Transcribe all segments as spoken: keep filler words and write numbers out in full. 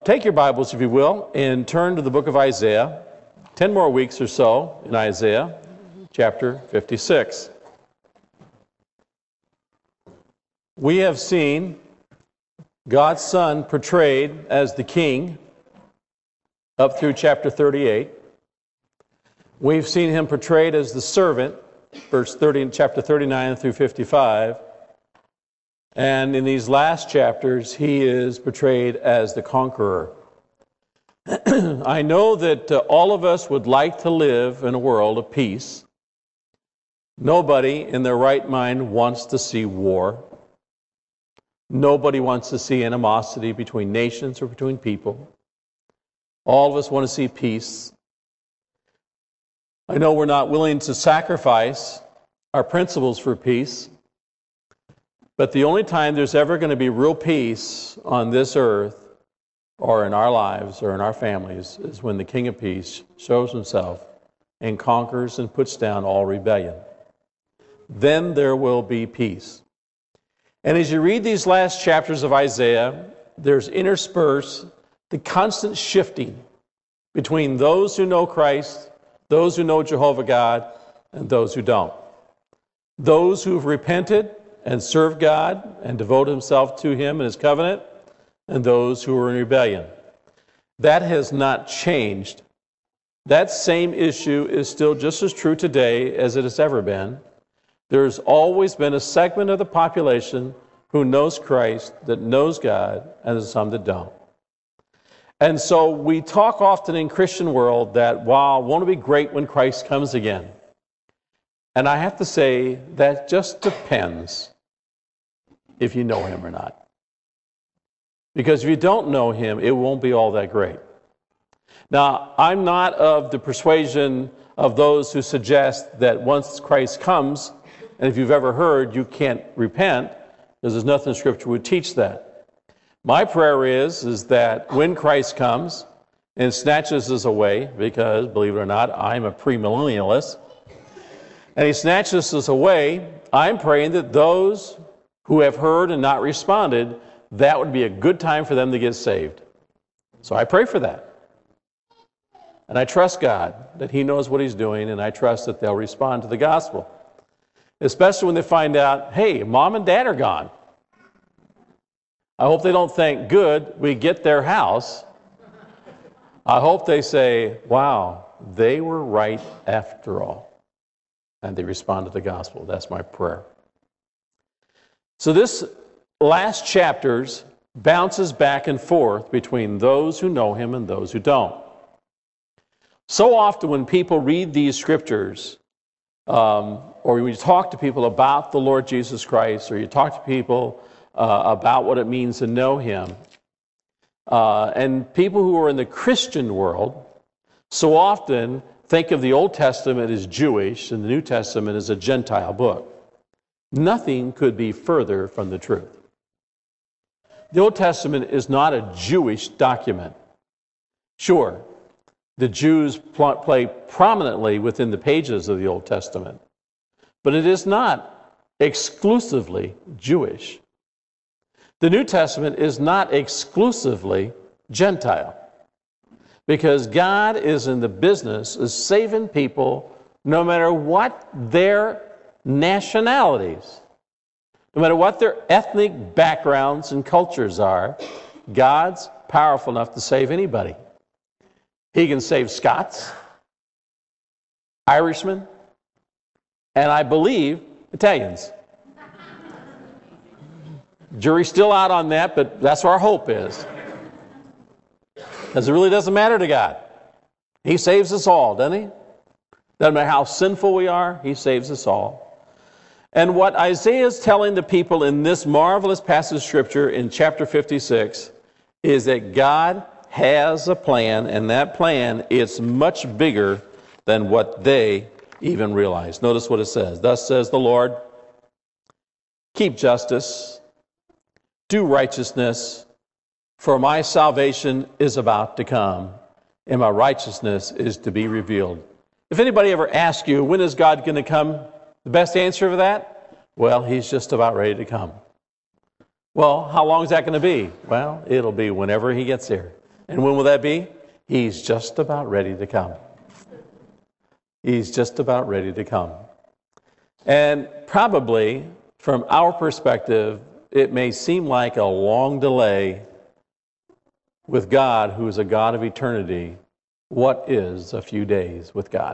Take your Bibles, if you will, and turn to the book of Isaiah. Ten more weeks or so in Isaiah, chapter fifty-six. We have seen God's Son portrayed as the King up through chapter thirty-eight. We've seen Him portrayed as the servant, verse thirty, chapter thirty-nine through fifty-five. And in these last chapters, He is portrayed as the conqueror. I know that uh, all of us would like to live in a world of peace. Nobody in their right mind wants to see war. Nobody wants to see animosity between nations or between people. All of us want to see peace. I know we're not willing to sacrifice our principles for peace. But the only time there's ever going to be real peace on this earth or in our lives or in our families is when the King of Peace shows Himself and conquers and puts down all rebellion. Then there will be peace. And as you read these last chapters of Isaiah, there's interspersed the constant shifting between those who know Christ, those who know Jehovah God, and those who don't. Those who've repented and serve God and devote Himself to Him and His covenant, and those who are in rebellion. That has not changed. That same issue is still just as true today as it has ever been. There's always been a segment of the population who knows Christ, that knows God, and there's some that don't. And so we talk often in Christian world that, wow, won't it be great when Christ comes again? And I have to say, that just depends if you know Him or not. Because if you don't know Him, it won't be all that great. Now, I'm not of the persuasion of those who suggest that once Christ comes, and if you've ever heard, you can't repent, because there's nothing in Scripture would teach that. My prayer is, is that when Christ comes and snatches us away, because, believe it or not, I'm a premillennialist, and He snatches us away, I'm praying that those who have heard and not responded, that would be a good time for them to get saved. So I pray for that. And I trust God that He knows what He's doing, and I trust that they'll respond to the gospel. Especially when they find out, hey, mom and dad are gone. I hope they don't think, good, we get their house. I hope they say, wow, they were right after all. And they respond to the gospel. That's my prayer. So this last chapters bounces back and forth between those who know Him and those who don't. So often when people read these scriptures, um, or when you talk to people about the Lord Jesus Christ, or you talk to people uh, about what it means to know Him, uh, and people who are in the Christian world, so often think of the Old Testament as Jewish and the New Testament as a Gentile book. Nothing could be further from the truth. The Old Testament is not a Jewish document. Sure, the Jews pl- play prominently within the pages of the Old Testament, but it is not exclusively Jewish. The New Testament is not exclusively Gentile, because God is in the business of saving people no matter what their nationalities, no matter what their ethnic backgrounds and cultures are. God's powerful enough to save anybody. He can save Scots, Irishmen, and I believe Italians. Jury's still out on that, but that's where our hope is. Because it really doesn't matter to God. He saves us all, doesn't He? Doesn't matter how sinful we are, He saves us all. And what Isaiah is telling the people in this marvelous passage of Scripture in chapter fifty-six is that God has a plan, and that plan is much bigger than what they even realize. Notice what it says. Thus says the Lord, keep justice, do righteousness, for my salvation is about to come, and my righteousness is to be revealed. If anybody ever asks you, when is God going to come? The best answer for that? Well, He's just about ready to come. Well, how long is that going to be? Well, it'll be whenever He gets here. And when will that be? He's just about ready to come. He's just about ready to come. And probably, from our perspective, it may seem like a long delay. With God, who is a God of eternity, what is a few days with God?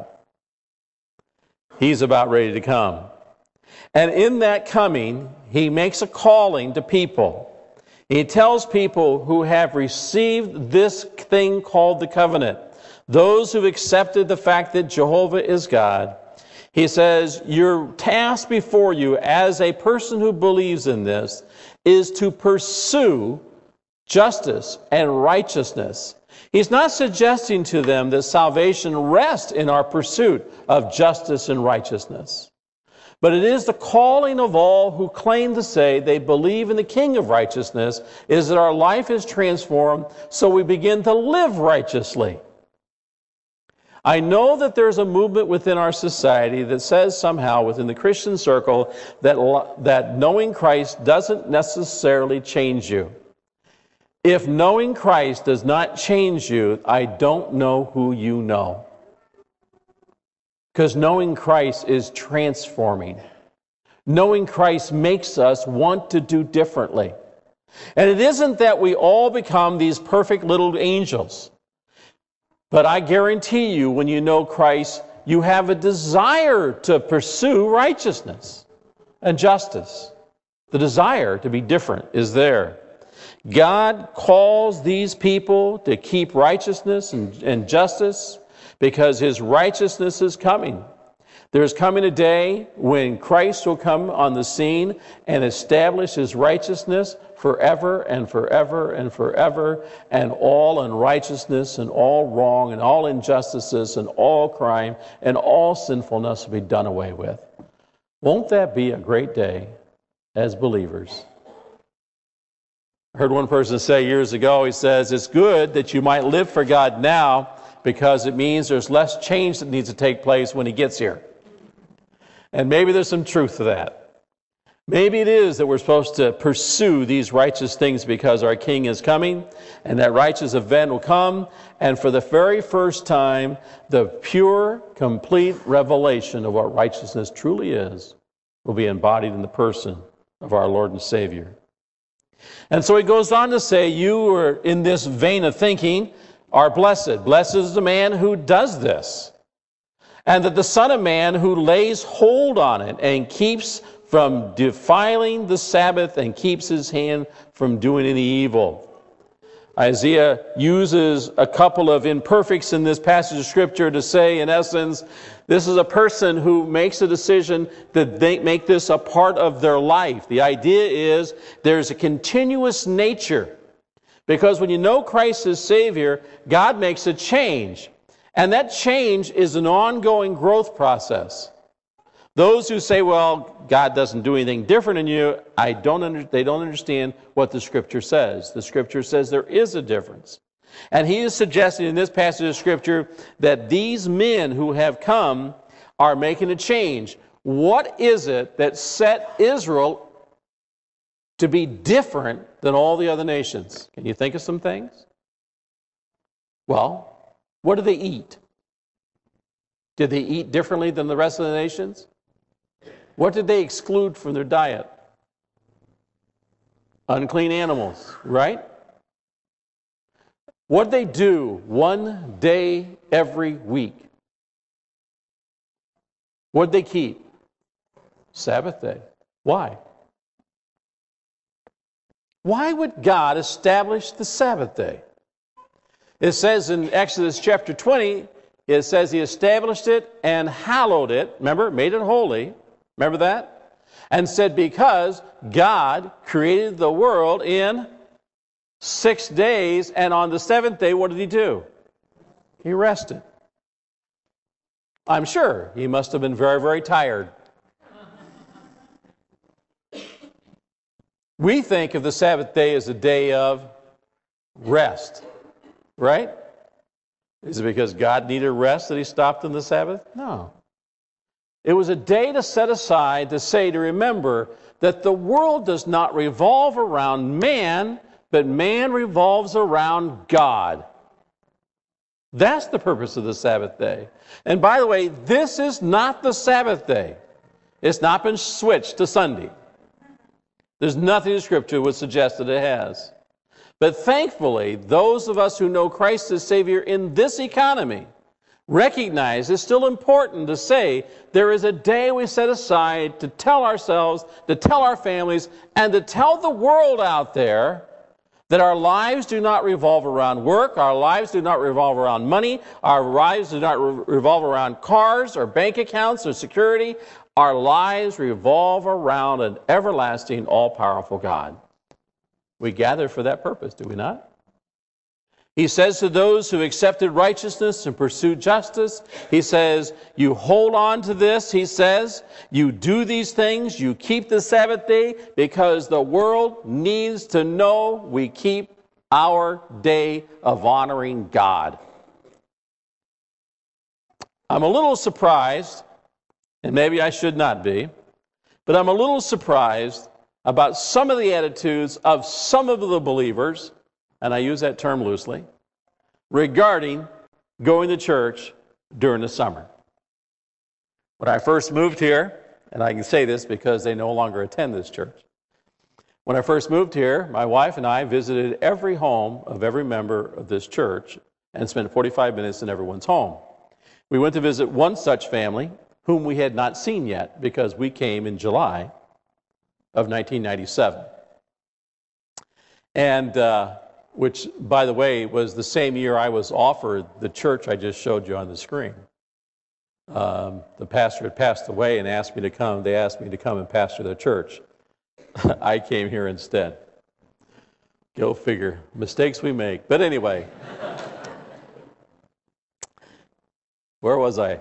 He's about ready to come. And in that coming, he makes a calling to people. He tells people who have received this thing called the covenant, those who've accepted the fact that Jehovah is God, he says, your task before you as a person who believes in this is to pursue justice and righteousness. He's not suggesting to them that salvation rests in our pursuit of justice and righteousness. But it is the calling of all who claim to say they believe in the King of righteousness, is that our life is transformed so we begin to live righteously. I know that there's a movement within our society that says somehow within the Christian circle that, that knowing Christ doesn't necessarily change you. If knowing Christ does not change you, I don't know who you know. Because knowing Christ is transforming. Knowing Christ makes us want to do differently. And it isn't that we all become these perfect little angels. But I guarantee you, when you know Christ, you have a desire to pursue righteousness and justice. The desire to be different is there. God calls these people to keep righteousness and, and justice because his righteousness is coming. There's coming a day when Christ will come on the scene and establish his righteousness forever and forever and forever, and all unrighteousness and all wrong and all injustices and all crime and all sinfulness will be done away with. Won't that be a great day as believers? I heard one person say years ago, he says, it's good that you might live for God now because it means there's less change that needs to take place when he gets here. And maybe there's some truth to that. Maybe it is that we're supposed to pursue these righteous things because our King is coming, and that righteous event will come, and for the very first time, the pure, complete revelation of what righteousness truly is will be embodied in the person of our Lord and Savior. And so he goes on to say, you are in this vein of thinking are blessed. Blessed is the man who does this. And that the Son of Man who lays hold on it and keeps from defiling the Sabbath and keeps his hand from doing any evil. Isaiah uses a couple of imperfects in this passage of Scripture to say, in essence, this is a person who makes a decision that they make this a part of their life. The idea is there's a continuous nature. Because when you know Christ as Savior, God makes a change. And that change is an ongoing growth process. Those who say, well, God doesn't do anything different in you, I don't under, they don't understand what the Scripture says. The Scripture says there is a difference. And he is suggesting in this passage of Scripture that these men who have come are making a change. What is it that set Israel to be different than all the other nations? Can you think of some things? Well, what do they eat? Did they eat differently than the rest of the nations? What did they exclude from their diet? Unclean animals, right? What did they do one day every week? What did they keep? Sabbath day. Why? Why would God establish the Sabbath day? It says in Exodus chapter twenty, it says he established it and hallowed it. Remember, made it holy. Remember that? And said because God created the world in six days, and on the seventh day, what did he do? He rested. I'm sure he must have been very, very tired. We think of the Sabbath day as a day of rest, right? Is it because God needed rest that he stopped on the Sabbath? No. It was a day to set aside to say, to remember that the world does not revolve around man, but man revolves around God. That's the purpose of the Sabbath day. And by the way, this is not the Sabbath day. It's not been switched to Sunday. There's nothing in Scripture would suggest that it has. But thankfully, those of us who know Christ as Savior in this economy recognize it's still important to say there is a day we set aside to tell ourselves, to tell our families, and to tell the world out there that our lives do not revolve around work, our lives do not revolve around money, our lives do not re- revolve around cars or bank accounts or security. Our lives revolve around an everlasting, all-powerful God. We gather for that purpose, do we not? He says to those who accepted righteousness and pursued justice, he says, you hold on to this, he says, you do these things, you keep the Sabbath day, because the world needs to know we keep our day of honoring God. I'm a little surprised, and maybe I should not be, but I'm a little surprised about some of the attitudes of some of the believers, and I use that term loosely, regarding going to church during the summer. When I first moved here, and I can say this because they no longer attend this church, when I first moved here, my wife and I visited every home of every member of this church and spent forty-five minutes in everyone's home. We went to visit one such family whom we had not seen yet because we came in July of nineteen ninety-seven. And uh, which, by the way, was the same year I was offered the church I just showed you on the screen. Um, the pastor had passed away and asked me to come. They asked me to come and pastor their church. I came here instead. Go figure. Mistakes we make. But anyway, where was I?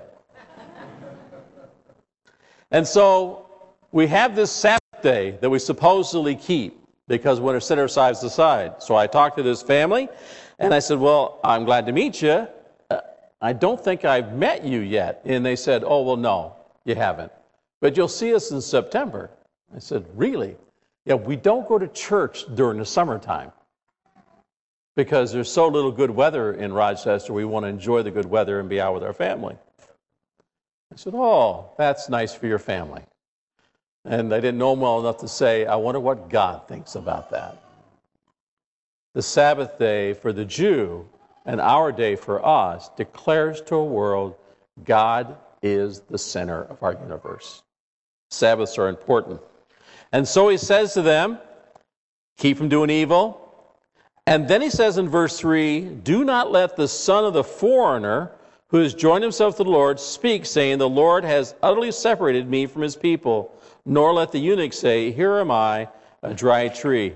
And so we have this Sabbath day that we supposedly keep because we're going to set ourselves aside. So I talked to this family, and I said, well, I'm glad to meet you. Uh, I don't think I've met you yet. And they said, oh, well, no, you haven't. But you'll see us in September. I said, really? Yeah, we don't go to church during the summertime because there's so little good weather in Rochester. We want to enjoy the good weather and be out with our family. I said, oh, that's nice for your family. And I didn't know him well enough to say, I wonder what God thinks about that. The Sabbath day for the Jew and our day for us declares to a world God is the center of our universe. Sabbaths are important. And so he says to them, keep from doing evil. And then he says in verse three, do not let the son of the foreigner who has joined himself to the Lord speak, saying, the Lord has utterly separated me from his people. Nor let the eunuch say, here am I, a dry tree.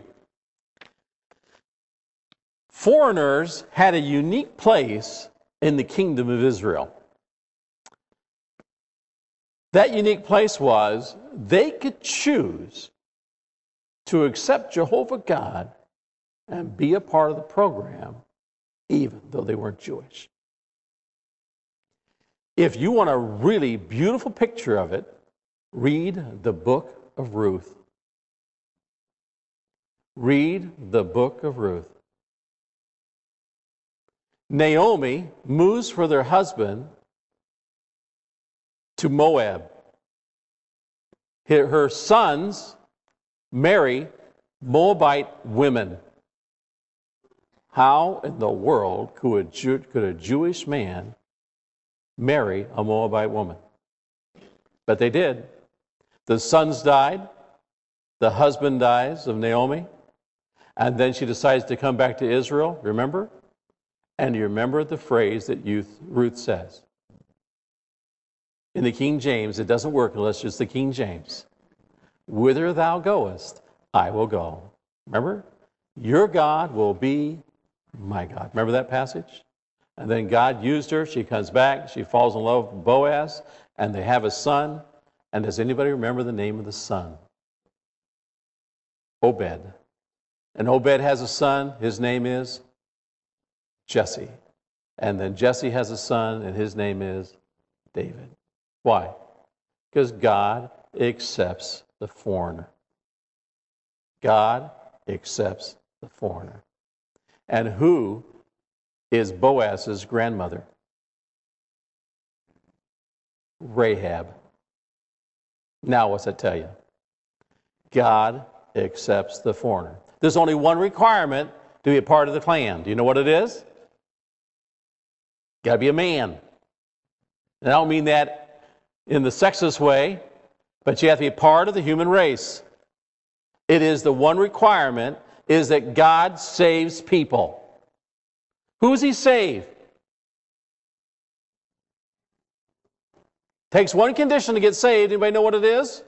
Foreigners had a unique place in the kingdom of Israel. That unique place was they could choose to accept Jehovah God and be a part of the program, even though they weren't Jewish. If you want a really beautiful picture of it, read the book of Ruth. Read the book of Ruth. Naomi moves for their husband to Moab. Her sons marry Moabite women. How in the world could a, Jew, could a Jewish man marry a Moabite woman? But they did. The sons died. The husband dies of Naomi. And then she decides to come back to Israel, remember? And you remember the phrase that Ruth says. In the King James, it doesn't work unless it's the King James. Whither thou goest, I will go. Remember? Your God will be my God. Remember that passage? And then God used her. She comes back. She falls in love with Boaz. And they have a son. And does anybody remember the name of the son? Obed. And Obed has a son. His name is Jesse. And then Jesse has a son, and his name is David. Why? Because God accepts the foreigner. God accepts the foreigner. And who is Boaz's grandmother? Rahab. Now what's that tell you? God accepts the foreigner. There's only one requirement to be a part of the clan. Do you know what it is? Got to be a man. And I don't mean that in the sexist way, but you have to be a part of the human race. It is the one requirement is that God saves people. Who does he save? Takes one condition to get saved. Anybody know what it is?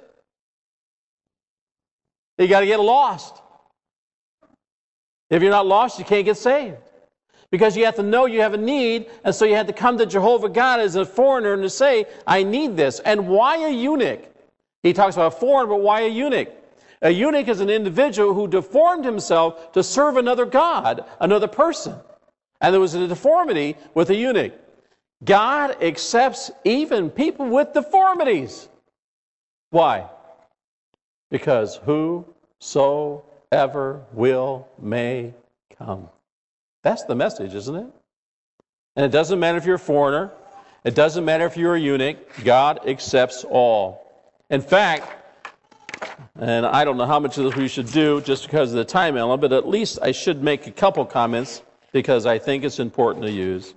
You got to get lost. If you're not lost, you can't get saved. Because you have to know you have a need, and so you have to come to Jehovah God as a foreigner and to say, I need this. And why a eunuch? He talks about a foreigner, but why a eunuch? A eunuch is an individual who deformed himself to serve another god, another person. And there was a deformity with a eunuch. God accepts even people with deformities. Why? Because whosoever will may come. That's the message, isn't it? And it doesn't matter if you're a foreigner. It doesn't matter if you're a eunuch. God accepts all. In fact, and I don't know how much of this we should do just because of the time element, but at least I should make a couple comments because I think it's important to use.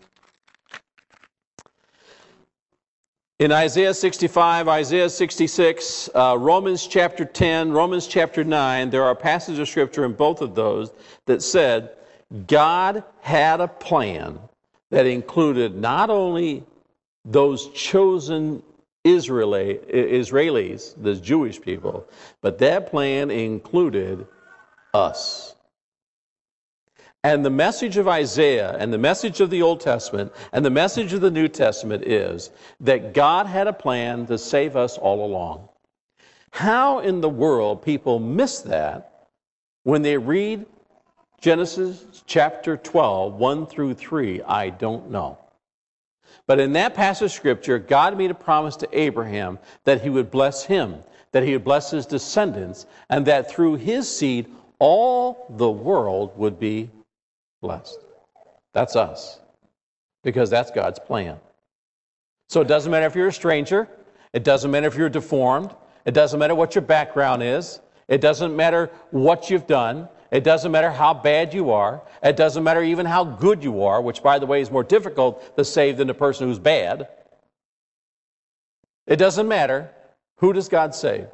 In Isaiah sixty-five, Isaiah sixty-six, uh, Romans chapter ten, Romans chapter nine, there are passages of Scripture in both of those that said God had a plan that included not only those chosen Israeli, Israelis, the Jewish people, but that plan included us. And the message of Isaiah and the message of the Old Testament and the message of the New Testament is that God had a plan to save us all along. How in the world people miss that when they read Genesis chapter twelve, one through three, I don't know. But in that passage of Scripture, God made a promise to Abraham that he would bless him, that he would bless his descendants, and that through his seed all the world would be blessed. That's us. Because that's God's plan. So it doesn't matter if you're a stranger. It doesn't matter if you're deformed. It doesn't matter what your background is. It doesn't matter what you've done. It doesn't matter how bad you are. It doesn't matter even how good you are, which, by the way, is more difficult to save than the person who's bad. It doesn't matter. Who does God save?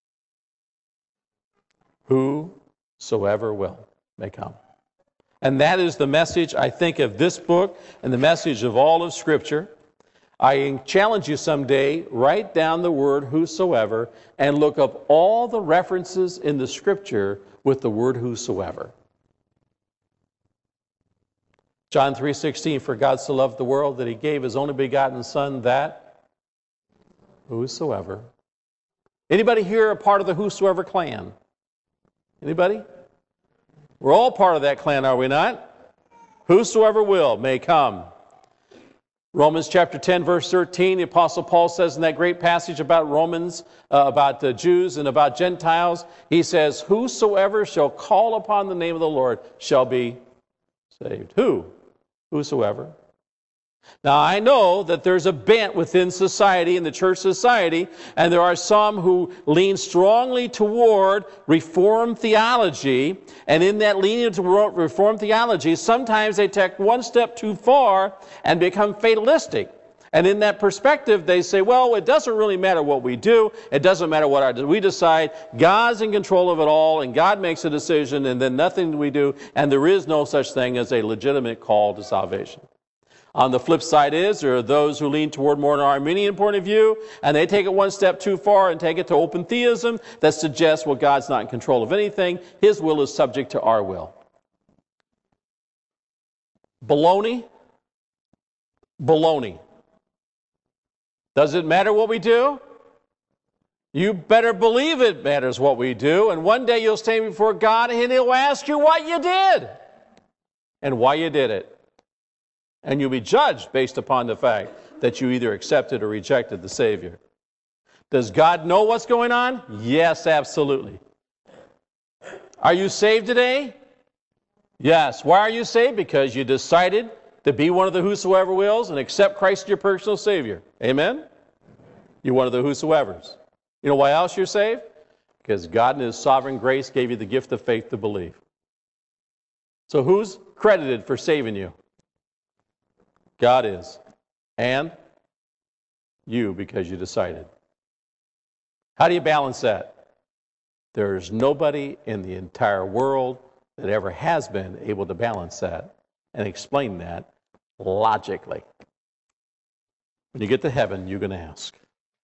Whosoever will may come. And that is the message, I think, of this book and the message of all of Scripture. I challenge you someday, write down the word whosoever and look up all the references in the Scripture with the word whosoever. John three sixteen, for God so loved the world that he gave his only begotten Son, that whosoever. Anybody here a part of the whosoever clan? Anybody? We're all part of that clan, are we not? Whosoever will may come. Romans chapter ten, verse thirteen, the Apostle Paul says in that great passage about Romans, uh, about the Jews and about Gentiles, he says, whosoever shall call upon the name of the Lord shall be saved. Who? Whosoever. Now, I know that there's a bent within society, in the church society, and there are some who lean strongly toward Reformed theology, and in that leaning toward Reformed theology, sometimes they take one step too far and become fatalistic. And in that perspective, they say, well, it doesn't really matter what we do. It doesn't matter what our, we decide. God's in control of it all, and God makes a decision, and then nothing we do, and there is no such thing as a legitimate call to salvation. On the flip side is, there are those who lean toward more an Arminian point of view, and they take it one step too far and take it to open theism that suggests, well, God's not in control of anything. His will is subject to our will. Baloney. Baloney. Does it matter what we do? You better believe it matters what we do, and one day you'll stand before God and he'll ask you what you did and why you did it. And you'll be judged based upon the fact that you either accepted or rejected the Savior. Does God know what's going on? Yes, absolutely. Are you saved today? Yes. Why are you saved? Because you decided to be one of the whosoever wills and accept Christ as your personal Savior. Amen? You're one of the whosoevers. You know why else you're saved? Because God in His sovereign grace gave you the gift of faith to believe. So who's credited for saving you? God is. And you, because you decided. How do you balance that? There's nobody in the entire world that ever has been able to balance that and explain that logically. When you get to heaven, you're going to ask.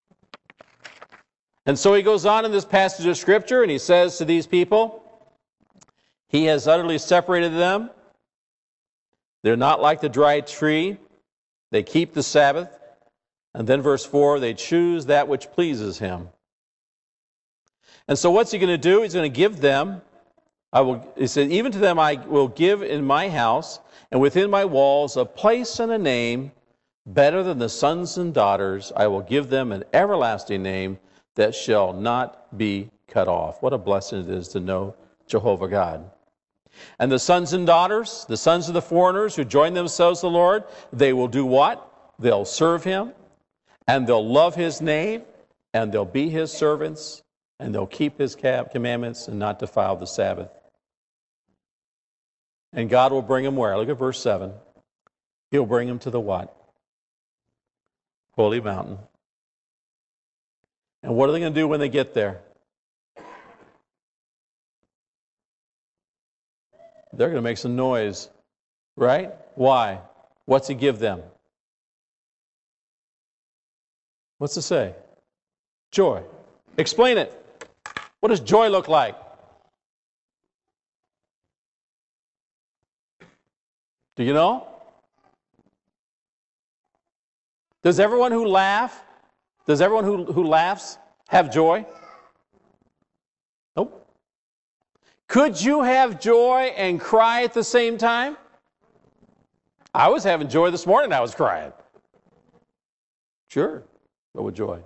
And so he goes on in this passage of Scripture and he says to these people, He has utterly separated them. They're not like the dry tree. They keep the Sabbath. And then verse four, they choose that which pleases Him. And so what's He going to do? He's going to give them, I will, he said, even to them I will give in my house and within my walls a place and a name better than the sons and daughters. I will give them an everlasting name that shall not be cut off. What a blessing it is to know Jehovah God. And the sons and daughters, the sons of the foreigners who join themselves to the Lord, they will do what? They'll serve Him, and they'll love His name, and they'll be His servants, and they'll keep His commandments and not defile the Sabbath. And God will bring them where? Look at verse seven. He'll bring them to the what? Holy mountain. And what are they going to do when they get there? They're going to make some noise, right? Why? What's He give them? What's it say? Joy. Explain it. What does joy look like? Do you know? Does everyone who laugh, does everyone who, who laughs have joy? Nope. Could you have joy and cry at the same time? I was having joy this morning, I was crying. Sure, but with joy.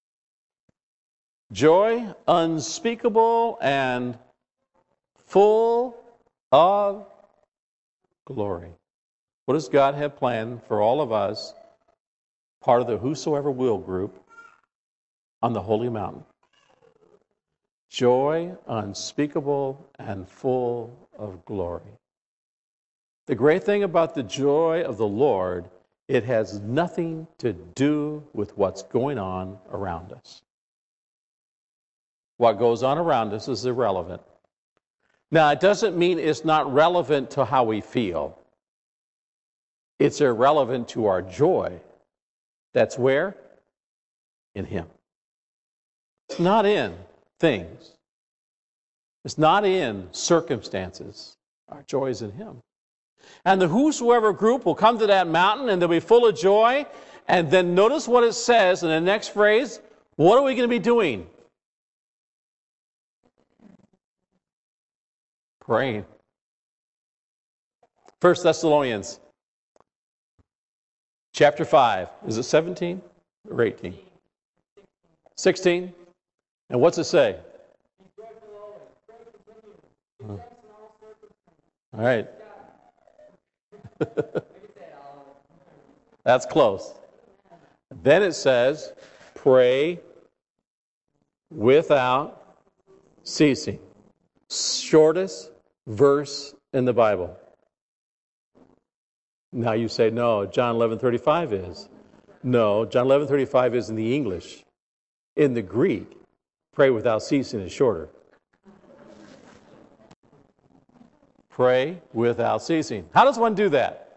Joy unspeakable and full of glory. What does God have planned for all of us, part of the Whosoever Will group, on the holy mountain? Joy unspeakable and full of glory. The great thing about the joy of the Lord, it has nothing to do with what's going on around us. What goes on around us is irrelevant. Now, it doesn't mean it's not relevant to how we feel. It's irrelevant to our joy. That's where? In Him. It's not in things. It's not in circumstances. Our joy is in Him. And the whosoever group will come to that mountain and they'll be full of joy. And then notice what it says in the next phrase. What are we going to be doing? Praying. First Thessalonians chapter five. Is it seventeen or eighteen? sixteen. And what's it say? All right. That's close. Then it says, pray without ceasing. Shortest verse in the Bible. Now you say, no, John eleven thirty-five is. No, John eleven thirty-five is in the English. In the Greek, pray without ceasing is shorter. Pray without ceasing. How does one do that?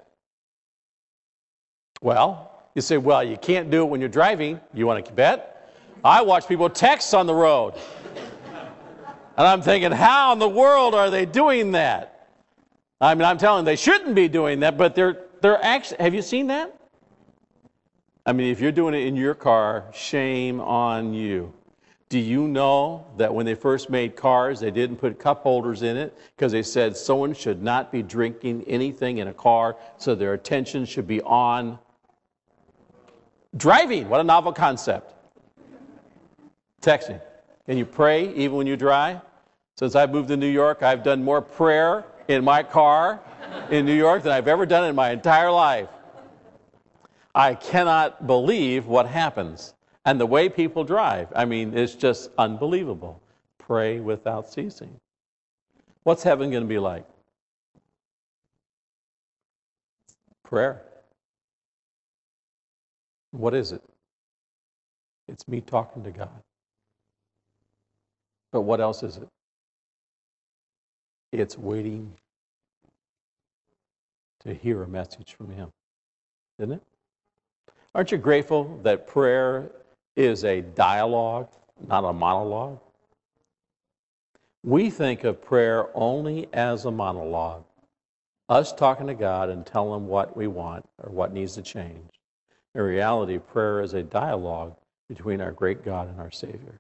Well, you say, well, you can't do it when you're driving. You want to bet? I watch people text on the road. And I'm thinking, how in the world are they doing that? I mean, I'm telling them they shouldn't be doing that, but they're they're actually, have you seen that? I mean, if you're doing it in your car, shame on you. Do you know that when they first made cars, they didn't put cup holders in it because they said someone should not be drinking anything in a car, so their attention should be on driving. What a novel concept. Texting. Can you pray even when you drive? Since I moved to New York, I've done more prayer in my car in New York than I've ever done in my entire life. I cannot believe what happens. And the way people drive, I mean, it's just unbelievable. Pray without ceasing. What's heaven going to be like? Prayer. What is it? It's me talking to God. But what else is it? It's waiting to hear a message from Him. Isn't it? Aren't you grateful that prayer is a dialogue, not a monologue? We think of prayer only as a monologue. Us talking to God and telling Him what we want or what needs to change. In reality, prayer is a dialogue between our great God and our Savior.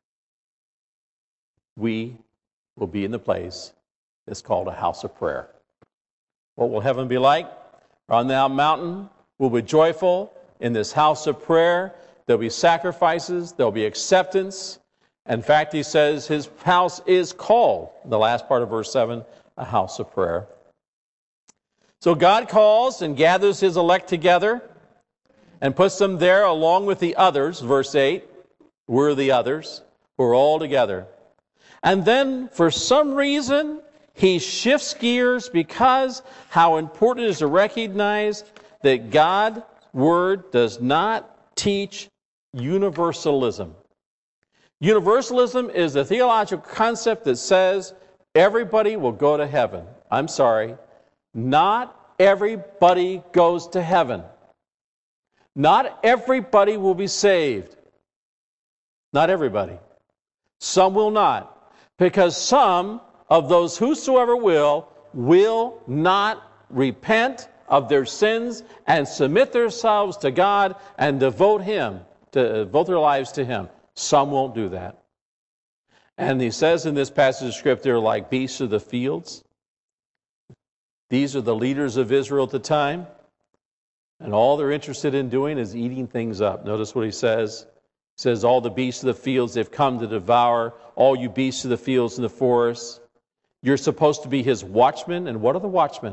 We will be in the place that's called a house of prayer. What will heaven be like? On that mountain, we'll be joyful in this house of prayer. There'll be sacrifices. There'll be acceptance. In fact, he says his house is called, the last part of verse seven, a house of prayer. So God calls and gathers His elect together and puts them there along with the others, verse eight. We're the others. We're all together. And then, for some reason, He shifts gears because how important it is to recognize that God's Word does not teach universalism. Universalism is a theological concept that says everybody will go to heaven. I'm sorry, not everybody goes to heaven. Not everybody will be saved. Not everybody. Some will not. Because some of those whosoever will, will not repent of their sins and submit themselves to God and devote Him, to devote their lives to Him. Some won't do that. And he says in this passage of Scripture, like beasts of the fields. These are the leaders of Israel at the time. And all they're interested in doing is eating things up. Notice what he says. He says, all the beasts of the fields, they've come to devour. All you beasts of the fields and the forests. You're supposed to be His watchmen. And what are the watchmen?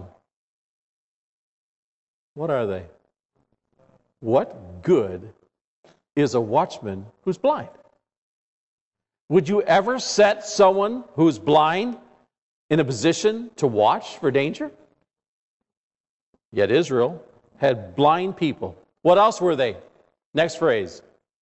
What are they? What good is a watchman who's blind? Would you ever set someone who's blind in a position to watch for danger? Yet Israel had blind people. What else were they? Next phrase.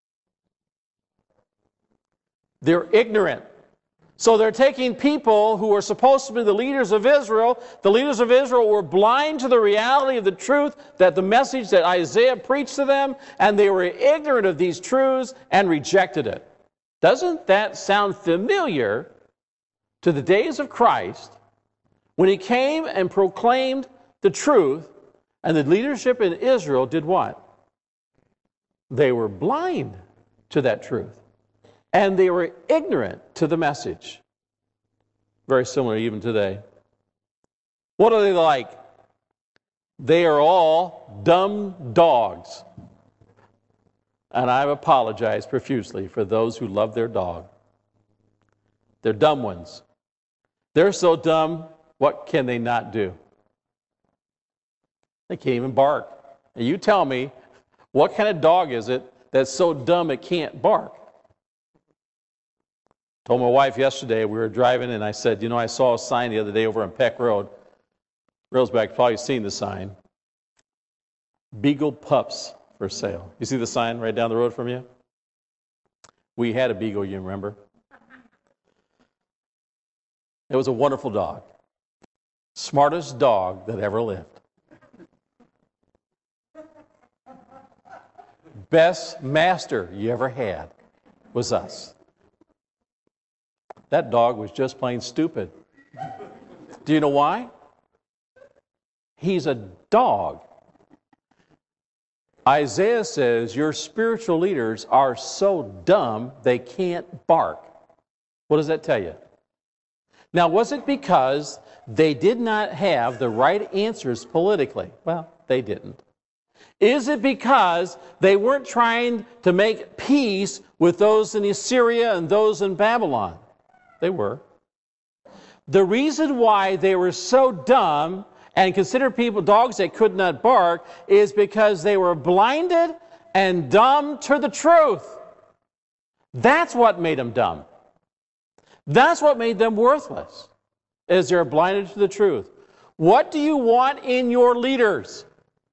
They're ignorant. So they're taking people who are supposed to be the leaders of Israel. The leaders of Israel were blind to the reality of the truth, that the message that Isaiah preached to them, and they were ignorant of these truths and rejected it. Doesn't that sound familiar to the days of Christ when He came and proclaimed the truth, and the leadership in Israel did what? They were blind to that truth. And they were ignorant to the message. Very similar even today. What are they like? They are all dumb dogs. And I apologize profusely for those who love their dog. They're dumb ones. They're so dumb, what can they not do? They can't even bark. And you tell me, what kind of dog is it that's so dumb it can't bark? Told my wife yesterday, we were driving, and I said, you know, I saw a sign the other day over on Peck Road. Railsback probably seen the sign. Beagle pups for sale. You see the sign right down the road from you? We had a beagle, you remember? It was a wonderful dog. Smartest dog that ever lived. Best master you ever had was us. That dog was just plain stupid. Do you know why? He's a dog. Isaiah says your spiritual leaders are so dumb they can't bark. What does that tell you? Now, was it because they did not have the right answers politically? Well, they didn't. Is it because they weren't trying to make peace with those in Assyria and those in Babylon? They were. The reason why they were so dumb and considered people dogs that could not bark is because they were blinded and dumb to the truth. That's what made them dumb. That's what made them worthless, is they're blinded to the truth. What do you want in your leaders?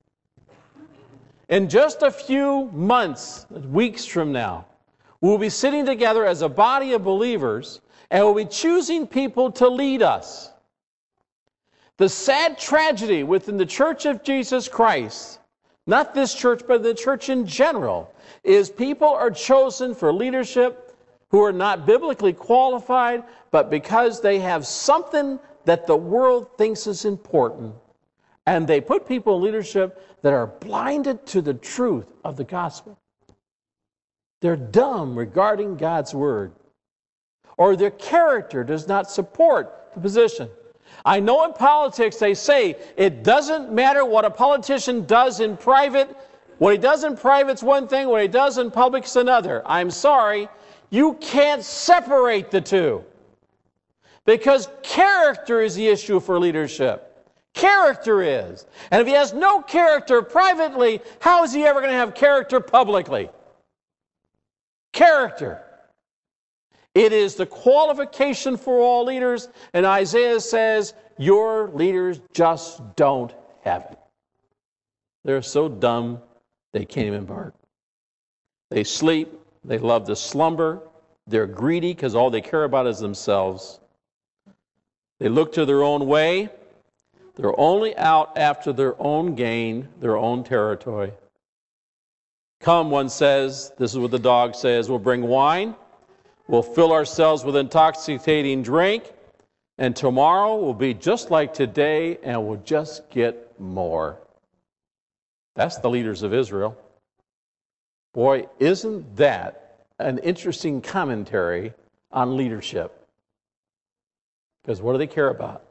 In just a few months, weeks from now, we'll be sitting together as a body of believers, and we'll be choosing people to lead us. The sad tragedy within the Church of Jesus Christ, not this church, but the church in general, is people are chosen for leadership who are not biblically qualified, but because they have something that the world thinks is important. And they put people in leadership that are blinded to the truth of the gospel. They're dumb regarding God's word. Or their character does not support the position. I know in politics they say it doesn't matter what a politician does in private. What he does in private's one thing, what he does in public's another. I'm sorry, you can't separate the two. Because character is the issue for leadership. Character is. And if he has no character privately, how is he ever going to have character publicly? Character. It is the qualification for all leaders, and Isaiah says, your leaders just don't have it. They're so dumb, they can't even bark. They sleep, they love to slumber, they're greedy because all they care about is themselves. They look to their own way, they're only out after their own gain, their own territory. Come, one says, this is what the dog says, we'll bring wine, we'll fill ourselves with intoxicating drink, and tomorrow will be just like today, and we'll just get more. That's the leaders of Israel. Boy, isn't that an interesting commentary on leadership? Because what do they care about?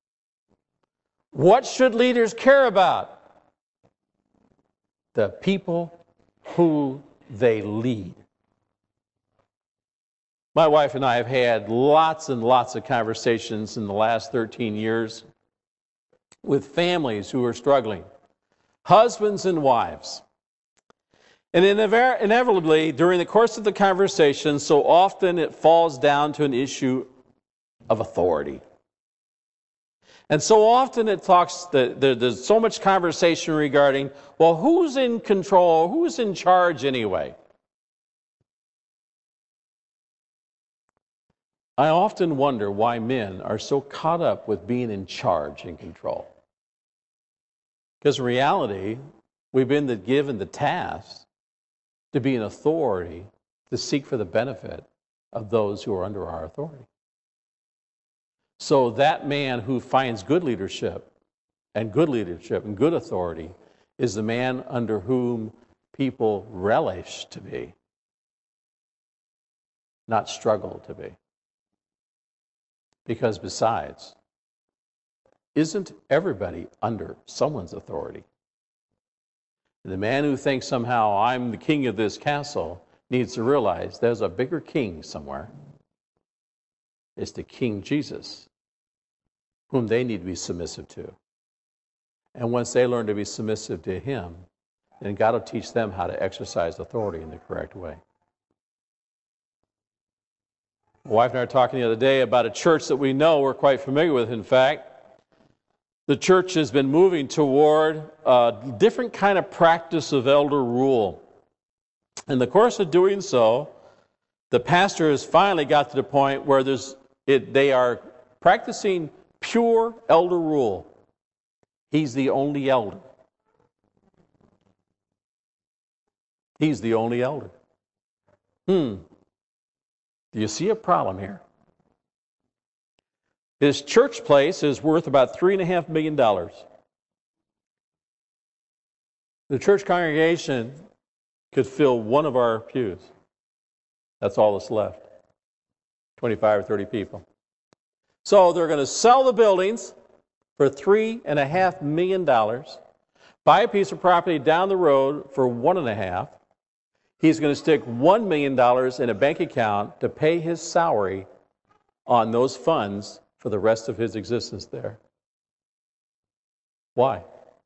What should leaders care about? The people who they lead. My wife and I have had lots and lots of conversations in the last thirteen years with families who are struggling, husbands and wives. And inevitably, during the course of the conversation, so often it falls down to an issue of authority. And so often it talks, there's so much conversation regarding, well, who's in control, who's in charge anyway? I often wonder why men are so caught up with being in charge and control. Because in reality, we've been given the task to be an authority to seek for the benefit of those who are under our authority. So that man who finds good leadership and good leadership and good authority is the man under whom people relish to be, not struggle to be. Because besides, isn't everybody under someone's authority? The man who thinks somehow I'm the king of this castle needs to realize there's a bigger king somewhere. It's the King Jesus, whom they need to be submissive to. And once they learn to be submissive to him, then God will teach them how to exercise authority in the correct way. My wife and I were talking the other day about a church that we know, we're quite familiar with, in fact. The church has been moving toward a different kind of practice of elder rule. In the course of doing so, the pastor has finally got to the point where there's it, they are practicing pure elder rule. He's the only elder. He's the only elder. Hmm. Do you see a problem here? His church place is worth about three and a half million dollars. The church congregation could fill one of our pews. That's all that's left. twenty-five or thirty people. So they're going to sell the buildings for three and a half million dollars, buy a piece of property down the road for one and a half. He's going to stick one million dollars in a bank account to pay his salary on those funds for the rest of his existence there. Why?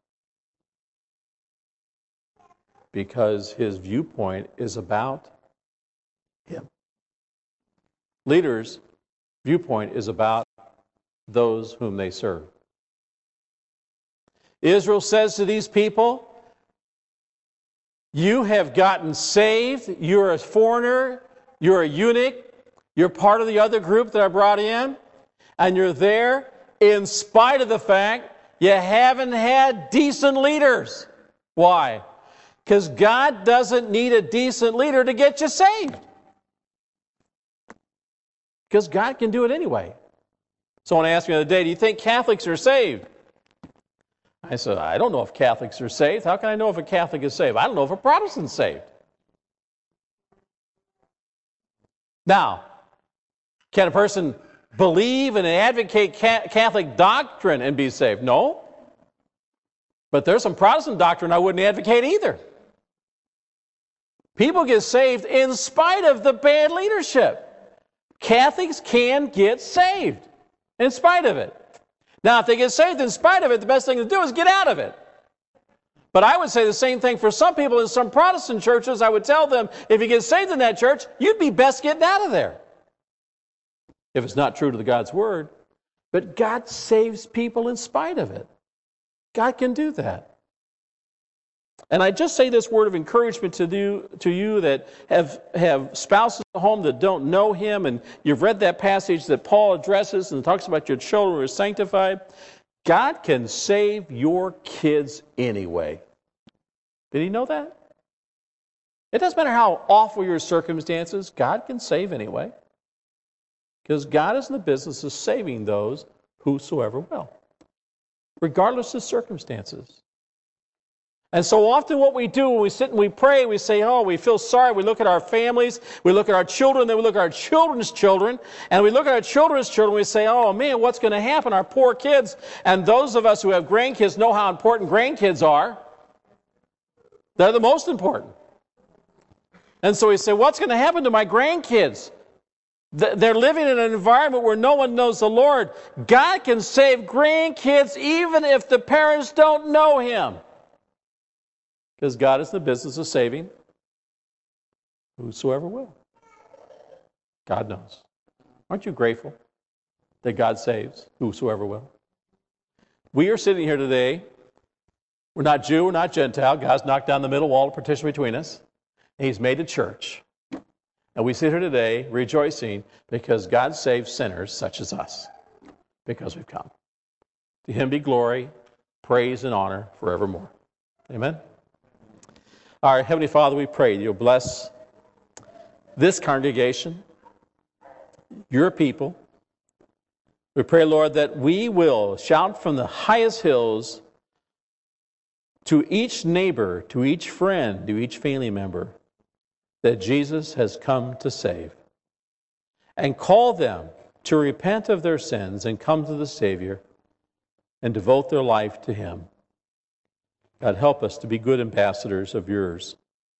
Because his viewpoint is about him. Leaders' viewpoint is about those whom they serve. Israel says to these people, you have gotten saved, you're a foreigner, you're a eunuch, you're part of the other group that I brought in, and you're there in spite of the fact you haven't had decent leaders. Why? Because God doesn't need a decent leader to get you saved. Because God can do it anyway. Someone asked me the other day, do you think Catholics are saved? I said, I don't know if Catholics are saved. How can I know if a Catholic is saved? I don't know if a Protestant's saved. Now, can a person believe and advocate Catholic doctrine and be saved? No. But there's some Protestant doctrine I wouldn't advocate either. People get saved in spite of the bad leadership. Catholics can get saved in spite of it. Now, if they get saved in spite of it, the best thing to do is get out of it. But I would say the same thing for some people in some Protestant churches. I would tell them, if you get saved in that church, you'd be best getting out of there. If it's not true to the God's Word. But God saves people in spite of it. God can do that. And I just say this word of encouragement to you, to you that have, have spouses at home that don't know Him, and you've read that passage that Paul addresses and talks about your children who are sanctified. God can save your kids anyway. Did He know that? It doesn't matter how awful your circumstances, God can save anyway. Because God is in the business of saving those whosoever will, regardless of circumstances. And so often what we do when we sit and we pray, we say, oh, we feel sorry. We look at our families, we look at our children, then we look at our children's children, and we look at our children's children, we say, oh man, what's going to happen? Our poor kids. And those of us who have grandkids know how important grandkids are. They're the most important. And so we say, what's going to happen to my grandkids? They're living in an environment where no one knows the Lord. God can save grandkids even if the parents don't know Him. Because God is in the business of saving whosoever will. God knows. Aren't you grateful that God saves whosoever will? We are sitting here today. We're not Jew, we're not Gentile. God's knocked down the middle wall of partition between us. And He's made a church. And we sit here today rejoicing because God saves sinners such as us. Because we've come. To Him be glory, praise, and honor forevermore. Amen. Our Heavenly Father, we pray that You'll bless this congregation, Your people. We pray, Lord, that we will shout from the highest hills to each neighbor, to each friend, to each family member, that Jesus has come to save. And call them to repent of their sins and come to the Savior and devote their life to Him. God, help us to be good ambassadors of Yours.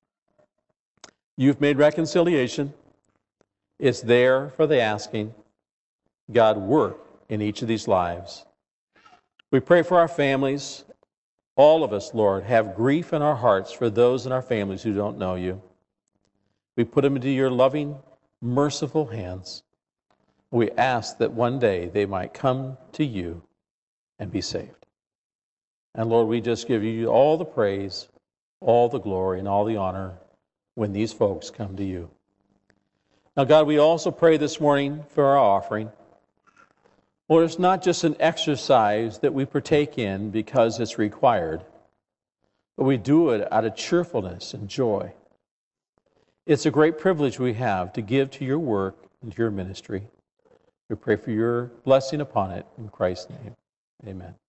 You've made reconciliation. It's there for the asking. God, work in each of these lives. We pray for our families. All of us, Lord, have grief in our hearts for those in our families who don't know You. We put them into Your loving, merciful hands. We ask that one day they might come to You and be saved. And Lord, we just give You all the praise, all the glory, and all the honor when these folks come to You. Now, God, we also pray this morning for our offering. Lord, it's not just an exercise that we partake in because it's required, but we do it out of cheerfulness and joy. It's a great privilege we have to give to Your work and to Your ministry. We pray for Your blessing upon it in Christ's name. Amen.